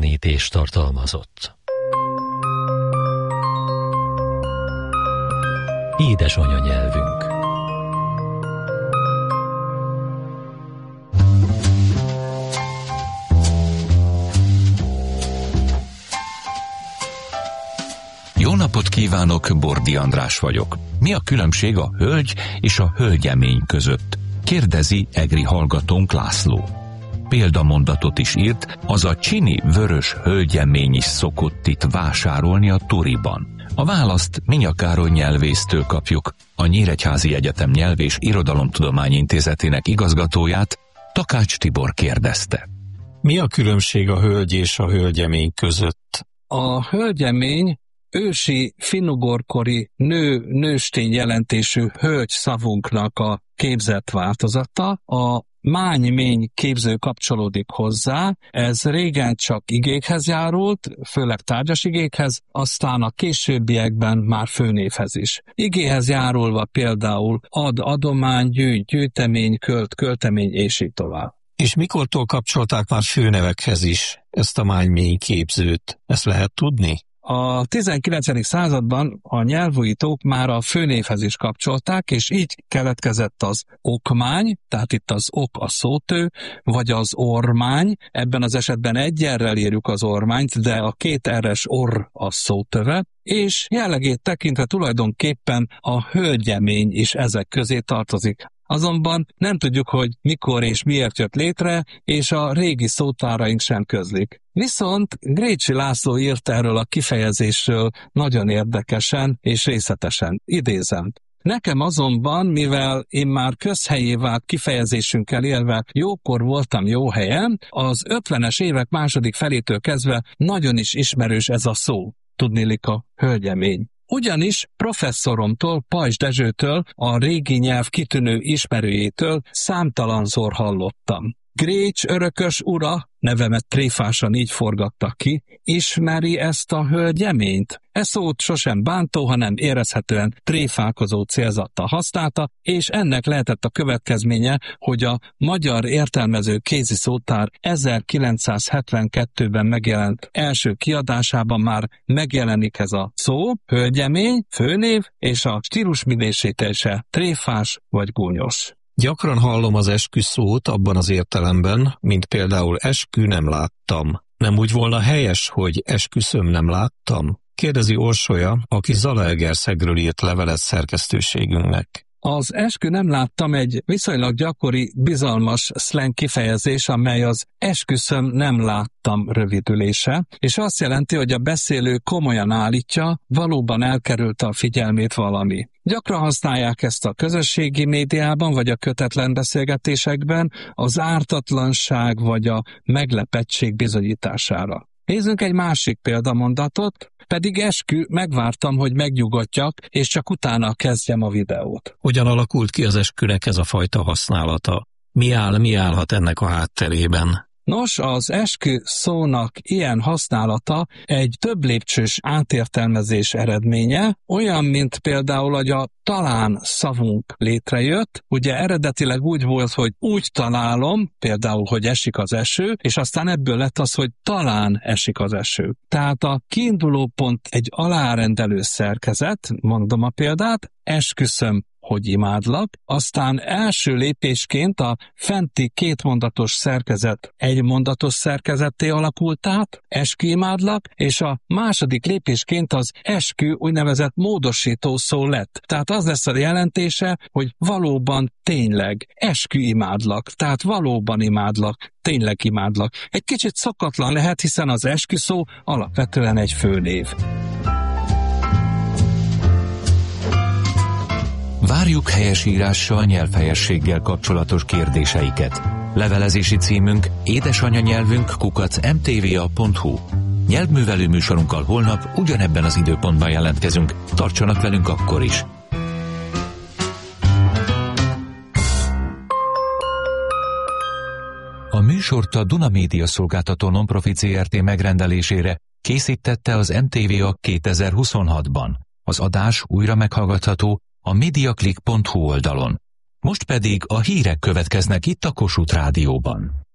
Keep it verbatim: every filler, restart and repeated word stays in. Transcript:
említést tartalmazott. Édesanyanyelvünk. Jó napot kívánok, Bordi András vagyok. Mi a különbség a hölgy és a hölgyemény között? Kérdezi egri hallgatónk László. Példamondatot is írt, az a csini vörös hölgyemény is szokott itt vásárolni a Turiban. A választ Minya Károly nyelvésztől kapjuk, a Nyíregyházi Egyetem Nyelv- és Irodalomtudományi Intézetének igazgatóját, Takács Tibor kérdezte. Mi a különbség a hölgy és a hölgyemény között? A hölgyemény ősi finnugorkori nő, nőstény jelentésű hölgy szavunknak a képzett változata, a mány-mény képző kapcsolódik hozzá, ez régen csak igékhez járult, főleg tárgyas igékhez, aztán a későbbiekben már főnévhez is. Igéhez járulva például ad, adomány, gyűjt, gyűjtemény, költ, költemény és így tovább. És mikortól kapcsolták már főnevekhez is ezt a mány-mény képzőt? Ezt lehet tudni? A tizenkilencedik században a nyelvújítók már a főnévhez is kapcsolták, és így keletkezett az okmány, tehát itt az ok a szótő, vagy az ormány, ebben az esetben egy errel írjuk az ormányt, de a két erres orr a szótöve, és jellegét tekintve tulajdonképpen a hölgyemény is ezek közé tartozik. Azonban nem tudjuk, hogy mikor és miért jött létre, és a régi szótáraink sem közlik. Viszont Grécsi László írt erről a kifejezésről nagyon érdekesen és részletesen. Idézem. Nekem azonban, mivel én már közhelyé vált kifejezésünkkel élve jókor voltam jó helyen, az ötvenes évek második felétől kezdve nagyon is ismerős ez a szó. Tudniillik a hölgyemény. Ugyanis professzoromtól, Pajzs Dezsőtől, a régi nyelv kitűnő ismerőjétől számtalanszor hallottam. Grécs örökös ura, nevemet tréfásan így forgatta ki, ismeri ezt a hölgyeményt? E szót sosem bántó, hanem érezhetően tréfálkozó célzattal használta, és ennek lehetett a következménye, hogy a Magyar Értelmező Kézi Szótár ezerkilencszázhetvenkettőben megjelent első kiadásában már megjelenik ez a szó, hölgyemény, főnév, és a stílusminősítése tréfás vagy gúnyos. Gyakran hallom az eskü szót abban az értelemben, mint például eskü nem láttam. Nem úgy volna helyes, hogy esküszöm nem láttam? Kérdezi Orsolya, aki Zalaegerszegről írt levelet szerkesztőségünknek. Az eskü nem láttam egy viszonylag gyakori, bizalmas szleng kifejezés, amely az esküszöm nem láttam rövidülése, és azt jelenti, hogy a beszélő komolyan állítja, valóban elkerülte a figyelmét valami. Gyakran használják ezt a közösségi médiában, vagy a kötetlen beszélgetésekben az ártatlanság vagy a meglepettség bizonyítására. Nézzünk egy másik példamondatot, pedig eskü, megvártam, hogy megnyugodjak, és csak utána kezdjem a videót. Hogyan alakult ki az eskünek ez a fajta használata? Mi áll, mi állhat ennek a hátterében? Nos, az eskü szónak ilyen használata egy több lépcsős átértelmezés eredménye, olyan, mint például, hogy a talán szavunk létrejött. Ugye eredetileg úgy volt, hogy úgy találom, például, hogy esik az eső, és aztán ebből lett az, hogy talán esik az eső. Tehát a kiinduló pont egy alárendelő szerkezet, mondom a példát, esküszöm, hogy imádlak, aztán első lépésként a fenti kétmondatos szerkezet egymondatos szerkezetté alakult át, eskü imádlak, és a második lépésként az eskü úgynevezett módosító szó lett. Tehát az lesz a jelentése, hogy valóban tényleg eskü imádlak, tehát valóban imádlak, tényleg imádlak. Egy kicsit szokatlan lehet, hiszen az eskü szó alapvetően egy főnév. Várjuk helyesírással, nyelvhelyességgel kapcsolatos kérdéseiket. Levelezési címünk édesanyanyelvünk kukac em té vé á pont hú. Nyelvművelő műsorunkkal holnap ugyanebben az időpontban jelentkezünk. Tartsanak velünk akkor is! A műsort a Duna Média Szolgáltató Nonprofit zé er té megrendelésére készítette az em té vé á kétezer-huszonhatban. Az adás újra meghallgatható a mediaclick pont hú oldalon. Most pedig a hírek következnek itt a Kossuth Rádióban.